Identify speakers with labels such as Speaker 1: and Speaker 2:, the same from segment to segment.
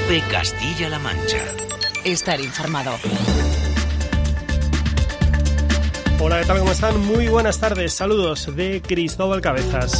Speaker 1: COPE Castilla-La Mancha.
Speaker 2: Estar informado.
Speaker 3: Hola, ¿qué tal? ¿Cómo están? Muy buenas tardes. Saludos de Cristóbal Cabezas.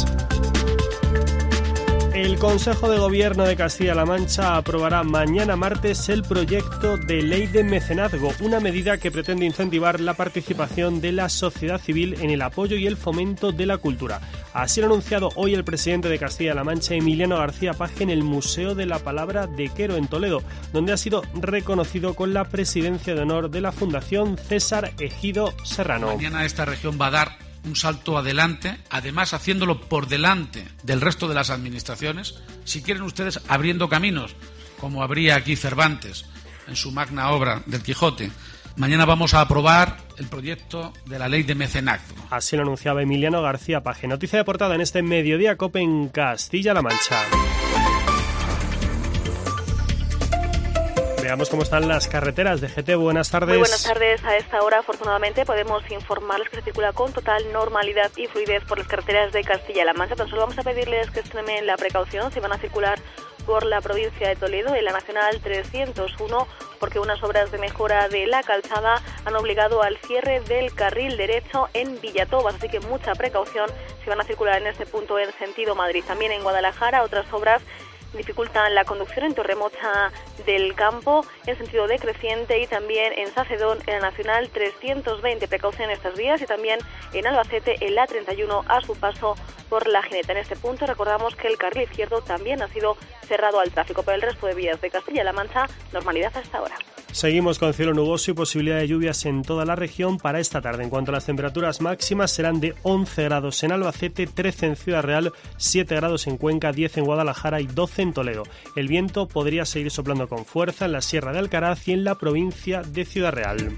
Speaker 3: El Consejo de Gobierno de Castilla-La Mancha aprobará mañana martes el proyecto de ley de mecenazgo, una medida que pretende incentivar la participación de la sociedad civil en el apoyo y el fomento de la cultura. Así lo ha anunciado hoy el presidente de Castilla-La Mancha, Emiliano García Paje, en el Museo de la Palabra de Quero, en Toledo, donde ha sido reconocido con la presidencia de honor de la Fundación César Ejido Serrano.
Speaker 4: Mañana esta región va a dar un salto adelante, además haciéndolo por delante del resto de las administraciones, si quieren ustedes abriendo caminos, como abría aquí Cervantes en su magna obra del Quijote. Mañana vamos a aprobar el proyecto de la ley de mecenazgo.
Speaker 3: Así lo anunciaba Emiliano García Paje. Noticia de portada en este Mediodía COPE en Castilla-La Mancha. Veamos cómo están las carreteras. DGT, buenas tardes.
Speaker 5: Muy buenas tardes. A esta hora, afortunadamente, podemos informarles que se circula con total normalidad y fluidez por las carreteras de Castilla-La Mancha. Tan solo vamos a pedirles que extremen la precaución si van a circular por la provincia de Toledo en la Nacional 301, porque unas obras de mejora de la calzada han obligado al cierre del carril derecho en Villatobas, así que mucha precaución si van a circular en este punto en sentido Madrid. También en Guadalajara, otras obras dificultan la conducción en Torremocha del Campo en sentido decreciente y también en Sacedón en la Nacional 320. Precaución en estas vías y también en Albacete en la 31 a su paso por la Gineta. En este punto recordamos que el carril izquierdo también ha sido cerrado al tráfico. Por el resto de vías de Castilla-La Mancha, normalidad hasta ahora.
Speaker 3: Seguimos con cielo nuboso y posibilidad de lluvias en toda la región para esta tarde. En cuanto a las temperaturas máximas, serán de 11 grados en Albacete, 13 en Ciudad Real, 7 grados en Cuenca, 10 en Guadalajara y 12 en Toledo. El viento podría seguir soplando con fuerza en la Sierra de Alcaraz y en la provincia de Ciudad Real.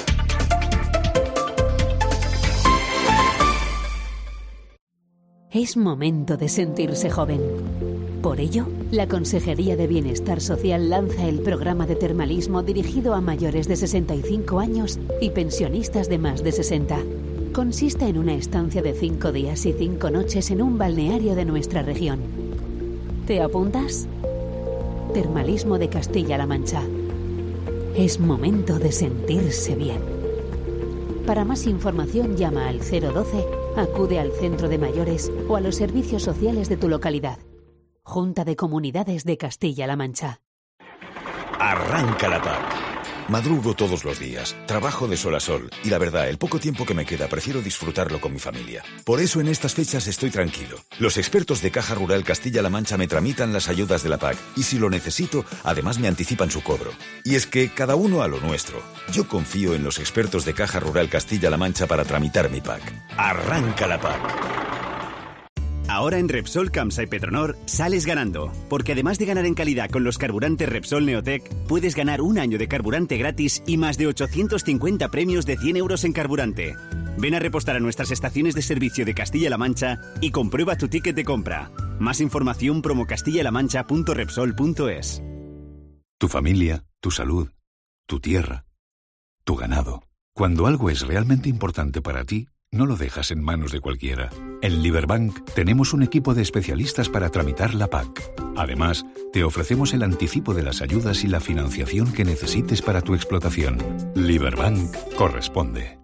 Speaker 6: Es momento de sentirse joven. Por ello, la Consejería de Bienestar Social lanza el programa de termalismo dirigido a mayores de 65 años y pensionistas de más de 60. Consiste en una estancia de 5 días y 5 noches en un balneario de nuestra región. ¿Te apuntas? Termalismo de Castilla-La Mancha. Es momento de sentirse bien. Para más información llama al 012, acude al centro de mayores o a los servicios sociales de tu localidad. Junta de Comunidades de Castilla-La Mancha.
Speaker 7: Arranca la PAC. Madrugo todos los días, trabajo de sol a sol y la verdad, el poco tiempo que me queda prefiero disfrutarlo con mi familia. Por eso en estas fechas estoy tranquilo. Los expertos de Caja Rural Castilla-La Mancha me tramitan las ayudas de la PAC y si lo necesito, además me anticipan su cobro. Y es que cada uno a lo nuestro. Yo confío en los expertos de Caja Rural Castilla-La Mancha para tramitar mi PAC. Arranca la PAC.
Speaker 8: Ahora en Repsol, Camsa y Petronor sales ganando, porque además de ganar en calidad con los carburantes Repsol Neotec, puedes ganar un año de carburante gratis y más de 850 premios de 100 euros en carburante. Ven a repostar a nuestras estaciones de servicio de Castilla-La Mancha y comprueba tu ticket de compra. Más información promocastillalamancha.repsol.es.
Speaker 9: Tu familia, tu salud, tu tierra, tu ganado. Cuando algo es realmente importante para ti, no lo dejas en manos de cualquiera. En Liberbank tenemos un equipo de especialistas para tramitar la PAC. Además, te ofrecemos el anticipo de las ayudas y la financiación que necesites para tu explotación. Liberbank corresponde.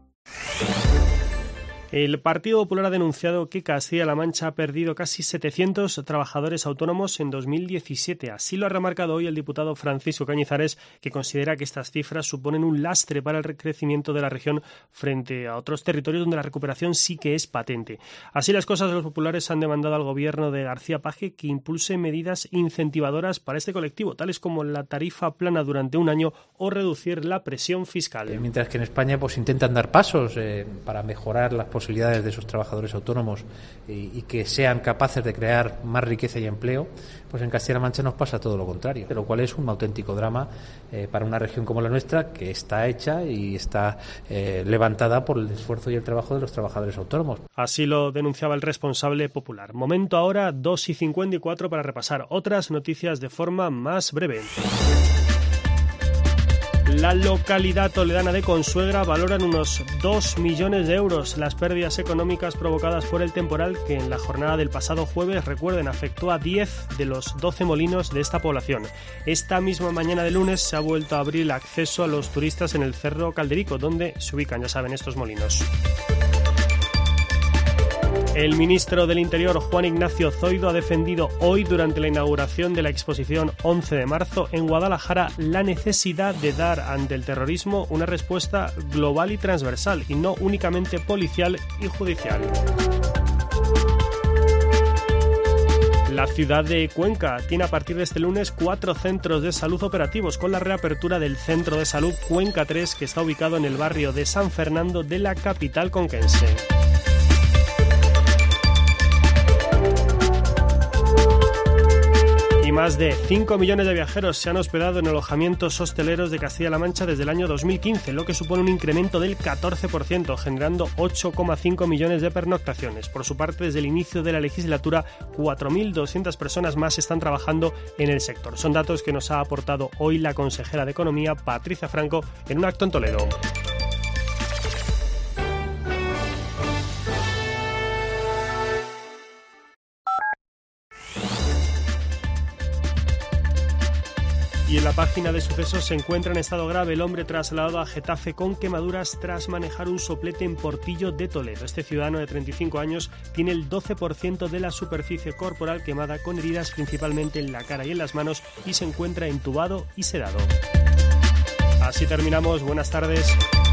Speaker 3: El Partido Popular ha denunciado que Castilla-La Mancha ha perdido casi 700 trabajadores autónomos en 2017. Así lo ha remarcado hoy el diputado Francisco Cañizares, que considera que estas cifras suponen un lastre para el crecimiento de la región frente a otros territorios donde la recuperación sí que es patente. Así las cosas, los populares han demandado al gobierno de García Paje que impulse medidas incentivadoras para este colectivo, tales como la tarifa plana durante un año o reducir la presión fiscal.
Speaker 10: Mientras que en España intentan dar pasos para mejorar las posibilidades de esos trabajadores autónomos y que sean capaces de crear más riqueza y empleo, pues en Castilla-La Mancha nos pasa todo lo contrario, lo cual es un auténtico drama para una región como la nuestra, que está hecha y está levantada por el esfuerzo y el trabajo de los trabajadores autónomos.
Speaker 3: Así lo denunciaba el responsable popular. Momento ahora 2:54 para repasar otras noticias de forma más breve. La localidad toledana de Consuegra valoran unos 2 millones de euros las pérdidas económicas provocadas por el temporal que en la jornada del pasado jueves, recuerden, afectó a 10 de los 12 molinos de esta población. Esta misma mañana de lunes se ha vuelto a abrir el acceso a los turistas en el Cerro Calderico, donde se ubican, ya saben, estos molinos. El ministro del Interior, Juan Ignacio Zoido, ha defendido hoy, durante la inauguración de la exposición 11 de marzo en Guadalajara, la necesidad de dar ante el terrorismo una respuesta global y transversal, y no únicamente policial y judicial. La ciudad de Cuenca tiene a partir de este lunes 4 centros de salud operativos, con la reapertura del Centro de Salud Cuenca 3, que está ubicado en el barrio de San Fernando de la capital conquense. Y más de 5 millones de viajeros se han hospedado en alojamientos hosteleros de Castilla-La Mancha desde el año 2015, lo que supone un incremento del 14%, generando 8,5 millones de pernoctaciones. Por su parte, desde el inicio de la legislatura, 4.200 personas más están trabajando en el sector. Son datos que nos ha aportado hoy la consejera de Economía, Patricia Franco, en un acto en Toledo. Y en la página de sucesos se encuentra en estado grave el hombre trasladado a Getafe con quemaduras tras manejar un soplete en Portillo de Toledo. Este ciudadano de 35 años tiene el 12% de la superficie corporal quemada, con heridas principalmente en la cara y en las manos, y se encuentra entubado y sedado. Así terminamos. Buenas tardes.